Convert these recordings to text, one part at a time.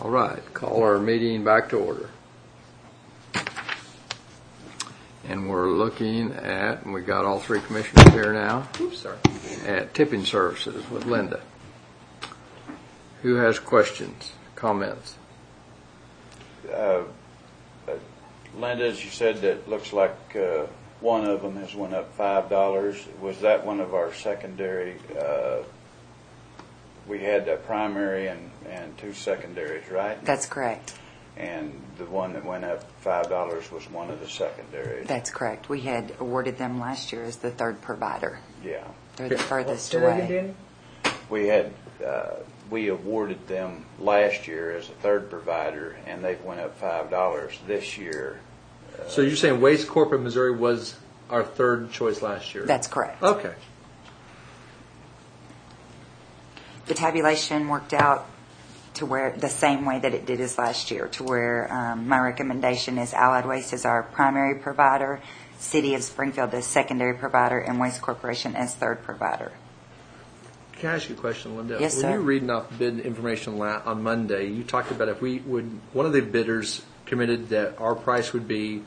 All right, call our meeting back to order. And we're looking at, and we got all three commissioners here now. Oops, sorry. At tipping services with Linda. Who has questions, comments? Linda, as you said, that looks like one of them has went up $5. Was that one of our secondary? We had a primary and two secondaries, right? That's correct. And the one that went up $5 was one of the secondaries. That's correct. We had awarded them last year as the third provider. Yeah. They're the furthest Say that away. again, Danny? We awarded them last year as a third provider, and they've went up $5 this year. So you're saying Waste Corp in Missouri was our third choice last year? That's correct. Okay. The tabulation worked out to where the same way that it did as last year, to where my recommendation is Allied Waste as our primary provider, City of Springfield as secondary provider, and Waste Corporation as third provider. Can I ask you a question, Linda? Yes, when sir. you were reading off bid information on Monday, you talked about if we would, one of the bidders committed that our price would be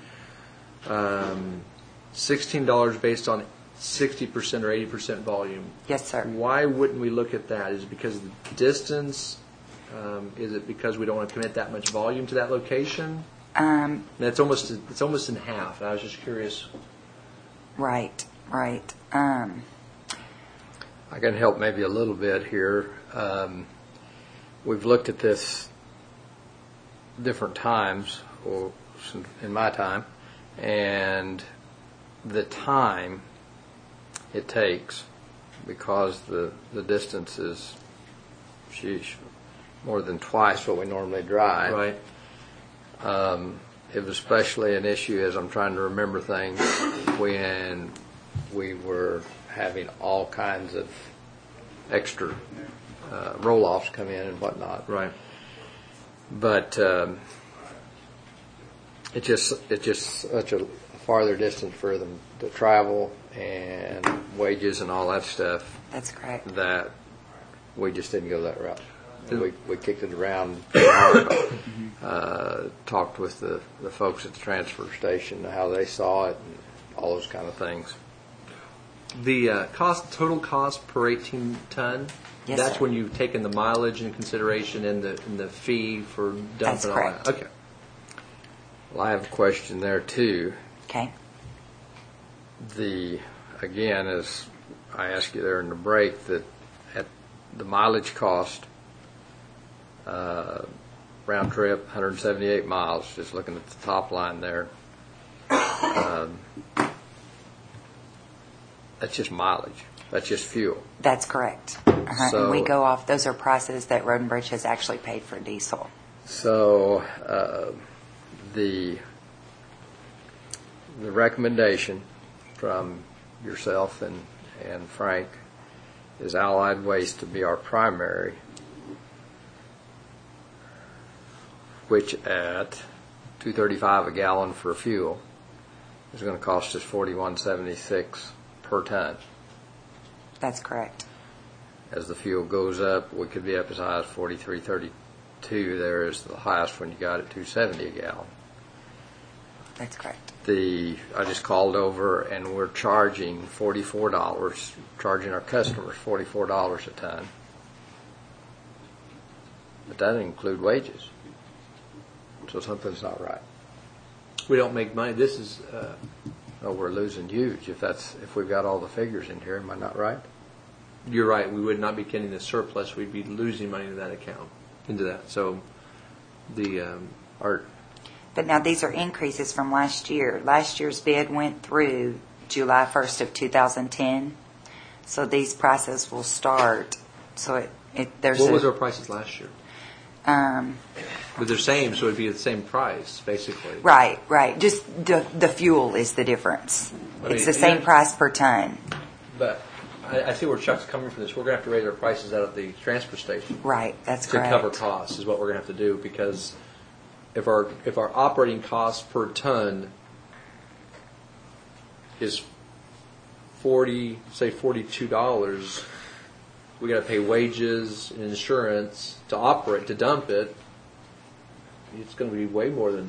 $16 based on 60% or 80% volume. Yes, sir. Why wouldn't we look at that? Is it because of the distance? Is it because we don't want to commit that much volume to that location? It's almost in half. I was just curious. Right. I can help maybe a little bit here. We've looked at this different times, or in my time, and the time it takes, because the distance is, more than twice what we normally drive. Right. It was especially an issue, as I'm trying to remember things, when we were having all kinds of extra roll-offs come in and whatnot. Right. But it's just such a farther distance for them to travel, and wages and all that stuff, That's correct. that we just didn't go that route. We kicked it around, talked with the folks at the transfer station, how they saw it, and all those kind of things. The total cost per 18 ton. Yes, that's sir. when you've taken the mileage into consideration and the fee for dumping. That's all correct. that. Okay. Well, I have a question there too. Okay. Again, as I asked you there in the break, that at the mileage cost, round trip 178 miles, just looking at the top line there, that's just mileage. That's just fuel. That's correct. So- and we go off, those are prices that Road and Bridge has actually paid for diesel. So the recommendation from yourself and Frank is Allied Waste to be our primary, which at $2.35 a gallon for fuel is going to cost us $41.76 per ton. That's correct. As the fuel goes up, we could be up as high as $43.32. There is the highest when you got it $2.70 a gallon. That's correct. I just called over, and we're charging $44, charging our customers $44 a ton. But that doesn't include wages. So something's not right. We don't make money. This is. Oh, we're losing huge if we've got all the figures in here. Am I not right? You're right. We would not be getting the surplus. We'd be losing money into that account, into that. So, But now these are increases from last year. Last year's bid went through July 1st of 2010. So these prices will start. So there's what was our prices last year? Um, But they're same, so it'd be the same price, basically. right. Just the fuel is the difference. It's the same price per ton. But I see where Chuck's coming from this. We're going to have to raise our prices out at the transfer station. Right, that's to correct. cover costs is what we're going to have to do, because if our operating cost per ton is $42, we got to pay wages and insurance to dump it. it's going to be way more than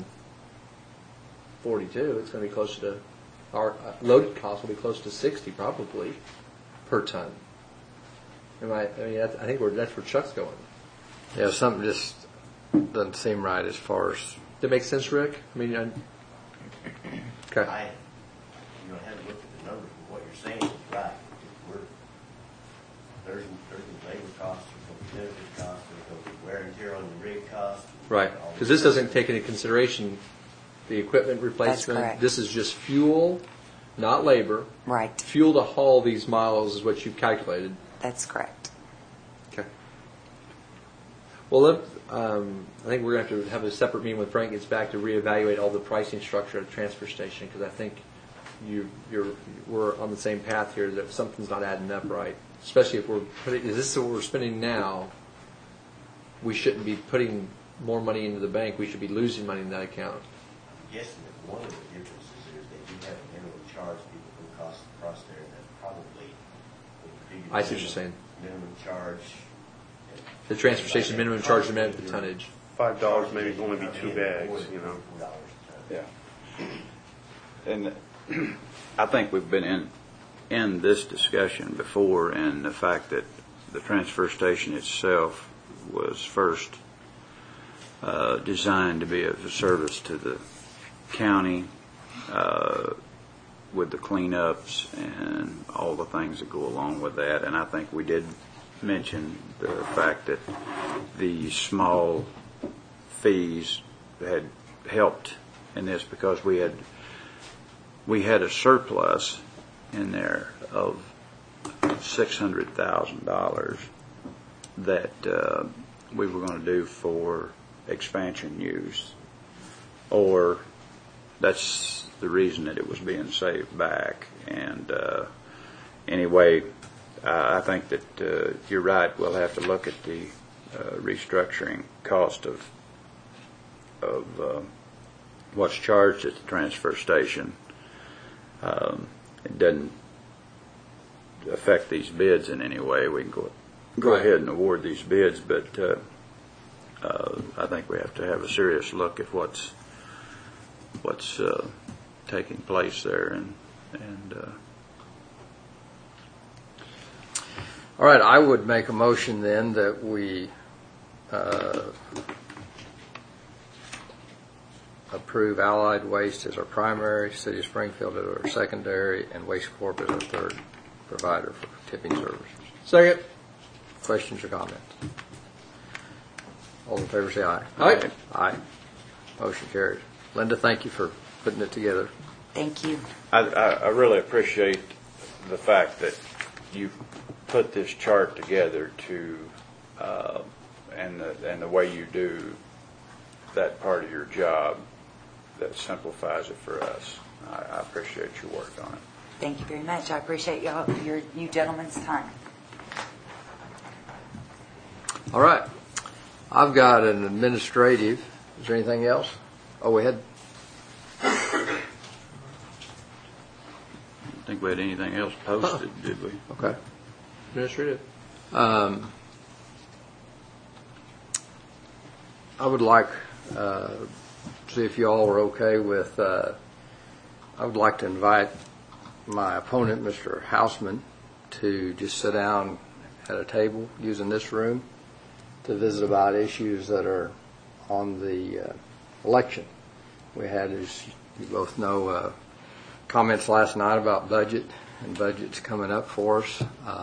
42. It's going to be closer to, our loaded cost will be close to 60 probably per ton. I think that's where Chuck's going. Yeah, something just doesn't seem right as far as. Does that make sense, Rick? I mean, okay. I haven't looked at the numbers, but what you're saying is right. There's labor costs, there's going to be benefit costs, there's going to be wear and tear on the rig costs. Right, because this doesn't take into consideration the equipment replacement. correct. This is just fuel, not labor. Right. Fuel to haul these miles is what you've calculated. That's correct. Okay. Well, I think we're going to have a separate meeting when Frank gets back to reevaluate all the pricing structure at the transfer station, because I think we're on the same path here that something's not adding up right. Especially if this is what we're spending now, we shouldn't be putting more money into the bank. We should be losing money in that account. Yes, and one of the differences is they do have a minimum charge people who cross there, and that's probably I see what you're saying. minimum charge. The transfer station minimum charge demand for the tonnage. $5 maybe only be 2 bags, you know. Yeah. And I think we've been in this discussion before, and the fact that the transfer station itself was first designed to be a service to the county with the cleanups and all the things that go along with that. And I think we did mention the fact that the small fees had helped in this, because we had a surplus in there of $600,000 that we were going to do for expansion use, or that's the reason that it was being saved back. And anyway, I think that you're right. We'll have to look at the restructuring cost of what's charged at the transfer station. It doesn't affect these bids in any way. We can go ahead and award these bids, but I think we have to have a serious look at what's taking place there, and All right, I would make a motion then that we approve Allied Waste as our primary, City of Springfield as our secondary, and Waste Corp as our third provider for tipping services. Second. Questions or comments? All in favor say aye. Aye. Aye. Motion carries. Linda, thank you for putting it together. Thank you. I really appreciate the fact that you put this chart together and the way you do that part of your job that simplifies it for us. I appreciate your work on it. Thank you very much. I appreciate you gentlemen's time. All right. I've got an administrative. Is there anything else? Oh, we had. I don't think we had anything else posted, did we? Okay. Administrative. I would like see if you all are okay with. I would like to invite my opponent, Mr. Hausman, to just sit down at a table using this room to visit about issues that are on the election. We had, as you both know, comments last night about budget, and budget's coming up for us.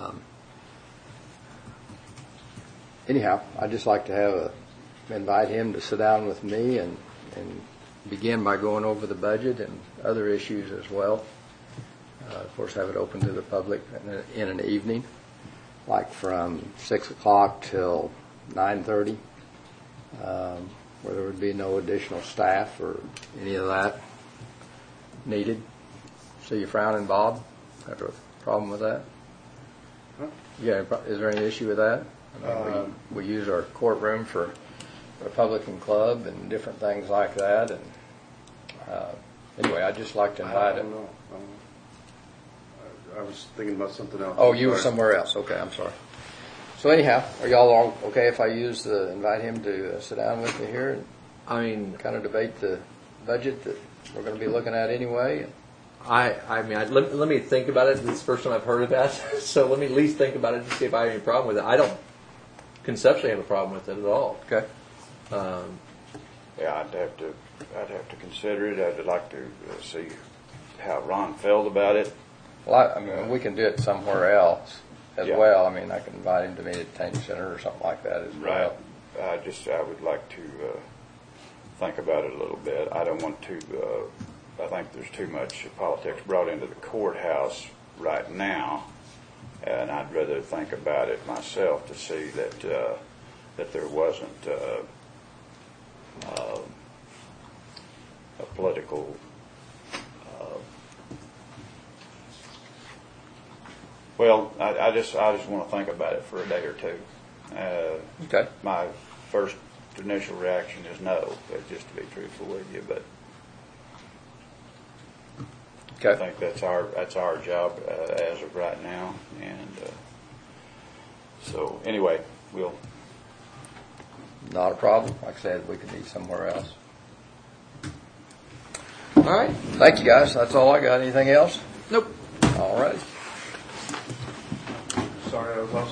Anyhow, I'd just like to invite him to sit down with me and begin by going over the budget and other issues as well. Of course, have it open to the public in an evening, like from 6 o'clock till 9:30, where there would be no additional staff or any of that needed. See you frowning, Bob? Have a problem with that? Huh? Yeah. Is there any issue with that? I mean, we use our courtroom for Republican Club and different things like that. And anyway, I'd just like to invite I him. don't know. I was thinking about something else. Oh, you were somewhere else. Okay, I'm sorry. So anyhow, are y'all all okay if I invite him to sit down with me here? I mean, kind of debate the budget that we're going to be looking at anyway. let me think about it. This is the first time I've heard of that, so let me at least think about it to see if I have any problem with it. I don't conceptually have a problem with it at all. Okay. Yeah, I'd have to consider it. I'd like to see how Ron felt about it. Well, I mean, we can do it somewhere else as Yeah. well. I mean, I can invite him to meet at the Tank Center or something like that as well. I would like to think about it a little bit. I don't want to. I think there's too much politics brought into the courthouse right now, and I'd rather think about it myself to see that there wasn't a political. Well, I just want to think about it for a day or two. Okay. My first initial reaction is no, just to be truthful with you. But I Okay. think that's our job as of right now. And so anyway, we'll. Not a problem. Like I said, we could meet somewhere else. All right. Thank you, guys. That's all I got. Anything else? Nope. All right. Sorry, I was off